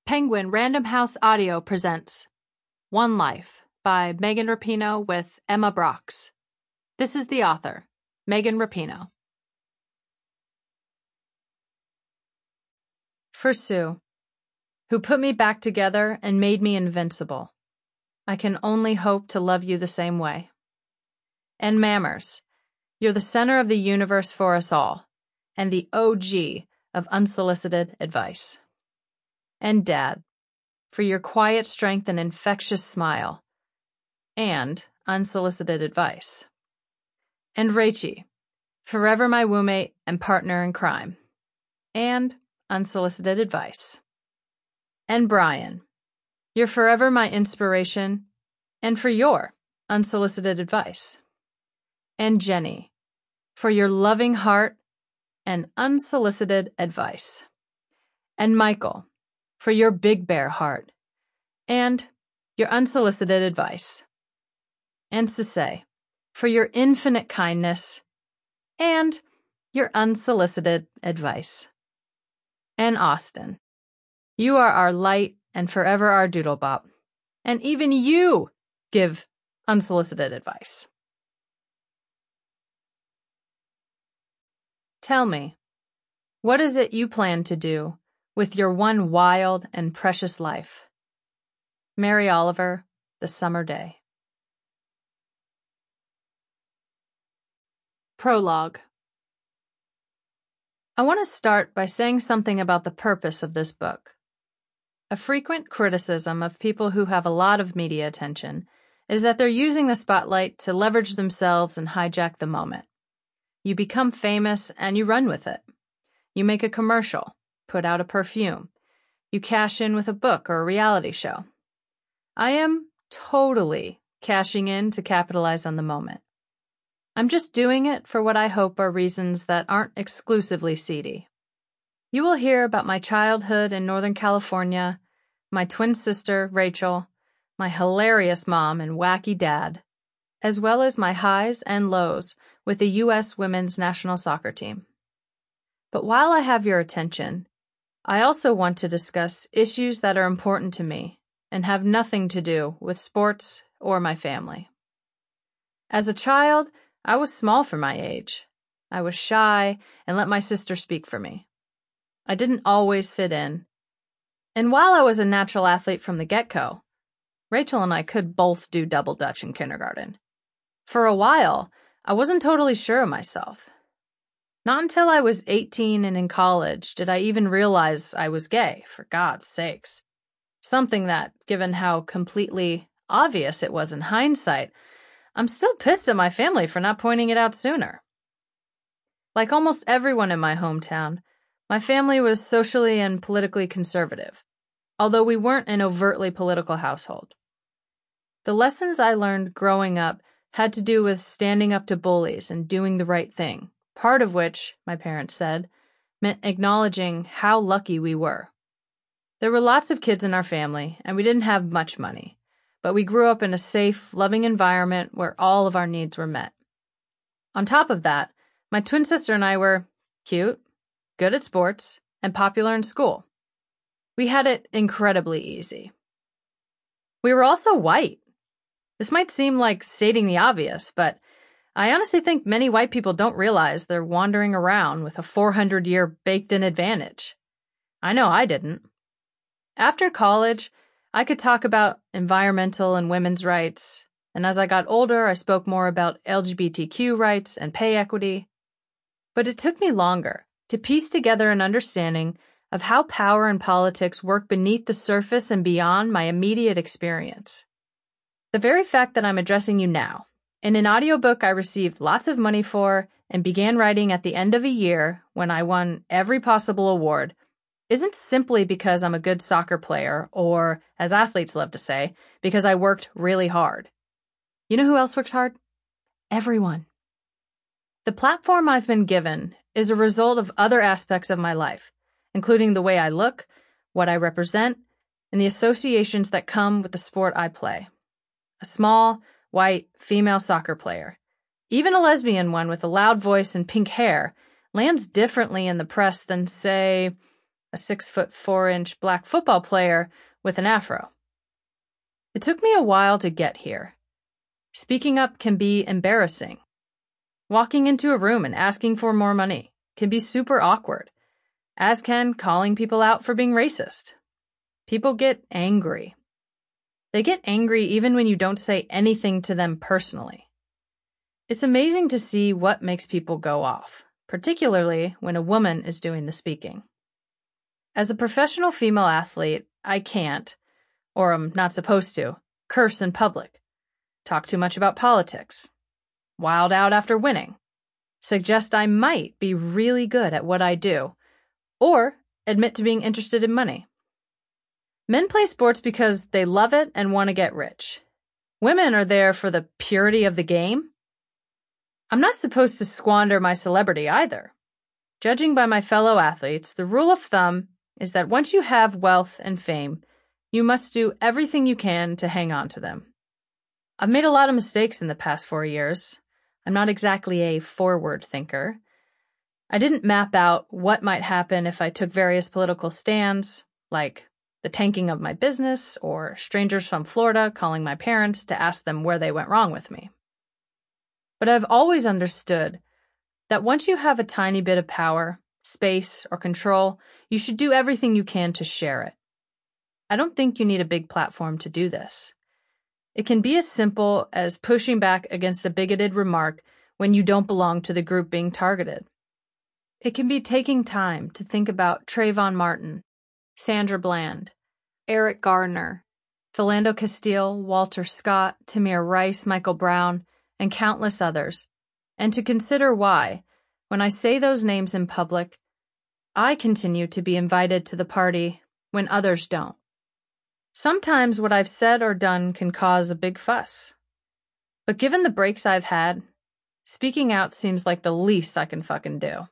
Penguin Random House Audio presents One Life by Megan Rapinoe with Emma Brox. This is the author, Megan Rapinoe. For Sue, who put me back together and made me invincible. I can only hope to love you the same way. And Mammers, you're the center of the universe for us all, and the OG of unsolicited advice. And Dad, for your quiet strength and infectious smile, and unsolicited advice. And Rachie, forever my woommate and partner in crime, and unsolicited advice. And Brian, you're forever my inspiration, and for your unsolicited advice. And Jenny, for your loving heart and unsolicited advice. And Michael, for your big bear heart, and your unsolicited advice. And Cissé, for your infinite kindness, and your unsolicited advice. And Austin, you are our light and forever our doodlebop, and even you give unsolicited advice. Tell me, what is it you plan to do with your one wild and precious life? Mary Oliver, The Summer Day. Prologue. I want to start by saying something about the purpose of this book. A frequent criticism of people who have a lot of media attention is that they're using the spotlight to leverage themselves and hijack the moment. You become famous and you run with it. You make a commercial, put out a perfume. You cash in with a book or a reality show. I am totally cashing in to capitalize on the moment. I'm just doing it for what I hope are reasons that aren't exclusively seedy. You will hear about my childhood in Northern California, my twin sister, Rachel, my hilarious mom and wacky dad, as well as my highs and lows with the U.S. women's national soccer team. But while I have your attention, I also want to discuss issues that are important to me and have nothing to do with sports or my family. As a child, I was small for my age. I was shy and let my sister speak for me. I didn't always fit in. And while I was a natural athlete from the get-go, Rachel and I could both do double dutch in kindergarten. For a while, I wasn't totally sure of myself. Not until I was 18 and in college did I even realize I was gay, for God's sakes. Something that, given how completely obvious it was in hindsight, I'm still pissed at my family for not pointing it out sooner. Like almost everyone in my hometown, my family was socially and politically conservative, although we weren't an overtly political household. The lessons I learned growing up had to do with standing up to bullies and doing the right thing, part of which, my parents said, meant acknowledging how lucky we were. There were lots of kids in our family, and we didn't have much money, but we grew up in a safe, loving environment where all of our needs were met. On top of that, my twin sister and I were cute, good at sports, and popular in school. We had it incredibly easy. We were also white. This might seem like stating the obvious, but I honestly think many white people don't realize they're wandering around with a 400-year baked-in advantage. I know I didn't. After college, I could talk about environmental and women's rights, and as I got older, I spoke more about LGBTQ rights and pay equity. But it took me longer to piece together an understanding of how power and politics work beneath the surface and beyond my immediate experience. The very fact that I'm addressing you now, in an audiobook I received lots of money for and began writing at the end of a year when I won every possible award, isn't simply because I'm a good soccer player or, as athletes love to say, because I worked really hard. You know who else works hard? Everyone. The platform I've been given is a result of other aspects of my life, including the way I look, what I represent, and the associations that come with the sport I play. A small, white, female soccer player, even a lesbian one with a loud voice and pink hair, lands differently in the press than, say, a 6'4" black football player with an afro. It took me a while to get here. Speaking up can be embarrassing. Walking into a room and asking for more money can be super awkward, as can calling people out for being racist. People get angry. They get angry even when you don't say anything to them personally. It's amazing to see what makes people go off, particularly when a woman is doing the speaking. As a professional female athlete, I can't, or I'm not supposed to, curse in public, talk too much about politics, wild out after winning, suggest I might be really good at what I do, or admit to being interested in money. Men play sports because they love it and want to get rich. Women are there for the purity of the game. I'm not supposed to squander my celebrity either. Judging by my fellow athletes, the rule of thumb is that once you have wealth and fame, you must do everything you can to hang on to them. I've made a lot of mistakes in the past 4 years. I'm not exactly a forward thinker. I didn't map out what might happen if I took various political stands, like the tanking of my business or strangers from Florida calling my parents to ask them where they went wrong with me. But I've always understood that once you have a tiny bit of power, space, or control, you should do everything you can to share it. I don't think you need a big platform to do this. It can be as simple as pushing back against a bigoted remark when you don't belong to the group being targeted. It can be taking time to think about Trayvon Martin, Sandra Bland, Eric Garner, Philando Castile, Walter Scott, Tamir Rice, Michael Brown, and countless others, and to consider why, when I say those names in public, I continue to be invited to the party when others don't. Sometimes what I've said or done can cause a big fuss. But given the breaks I've had, speaking out seems like the least I can fucking do.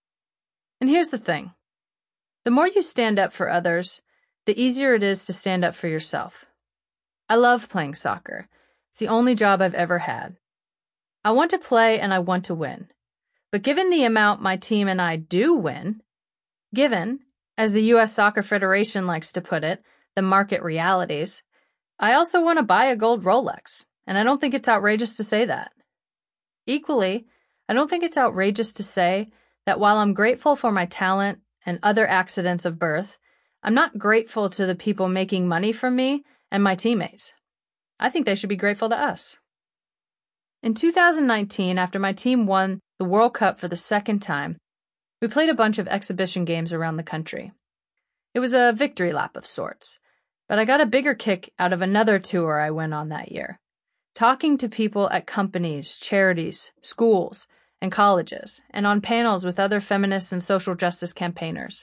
And here's the thing. The more you stand up for others, the easier it is to stand up for yourself. I love playing soccer. It's the only job I've ever had. I want to play and I want to win. But given the amount my team and I do win, given, as the U.S. Soccer Federation likes to put it, the market realities, I also want to buy a gold Rolex, and I don't think it's outrageous to say that. Equally, I don't think it's outrageous to say that while I'm grateful for my talent and other accidents of birth, I'm not grateful to the people making money from me and my teammates. I think they should be grateful to us. In 2019, after my team won the World Cup for the second time, we played a bunch of exhibition games around the country. It was a victory lap of sorts, but I got a bigger kick out of another tour I went on that year, talking to people at companies, charities, schools, and colleges, and on panels with other feminists and social justice campaigners.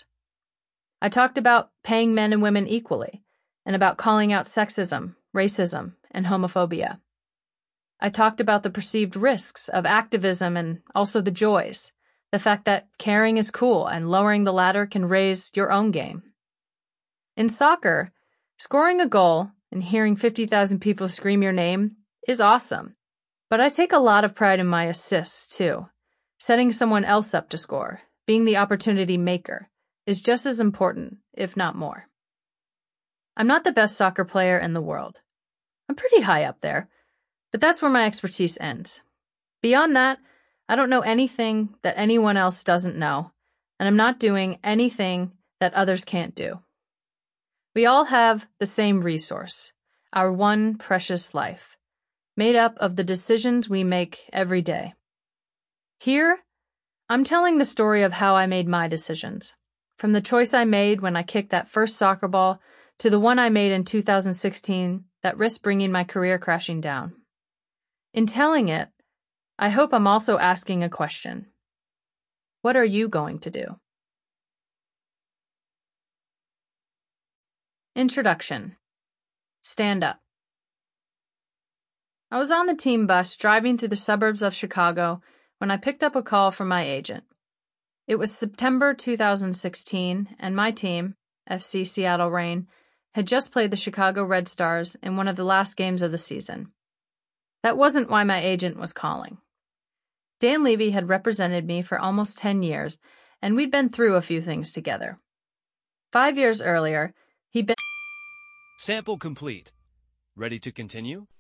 I talked about paying men and women equally, and about calling out sexism, racism, and homophobia. I talked about the perceived risks of activism and also the joys, the fact that caring is cool and lowering the ladder can raise your own game. In soccer, scoring a goal and hearing 50,000 people scream your name is awesome, but I take a lot of pride in my assists too. Setting someone else up to score, being the opportunity maker, is just as important, if not more. I'm not the best soccer player in the world. I'm pretty high up there, but that's where my expertise ends. Beyond that, I don't know anything that anyone else doesn't know, and I'm not doing anything that others can't do. We all have the same resource, our one precious life, made up of the decisions we make every day. Here, I'm telling the story of how I made my decisions, from the choice I made when I kicked that first soccer ball to the one I made in 2016 that risked bringing my career crashing down. In telling it, I hope I'm also asking a question. What are you going to do? Introduction. Stand up. I was on the team bus driving through the suburbs of Chicago when I picked up a call from my agent. It was September 2016, and my team, FC Seattle Reign, had just played the Chicago Red Stars in one of the last games of the season. That wasn't why my agent was calling. Dan Levy had represented me for almost 10 years, and we'd been through a few things together. 5 years earlier, he'd been Sample complete. Ready to continue?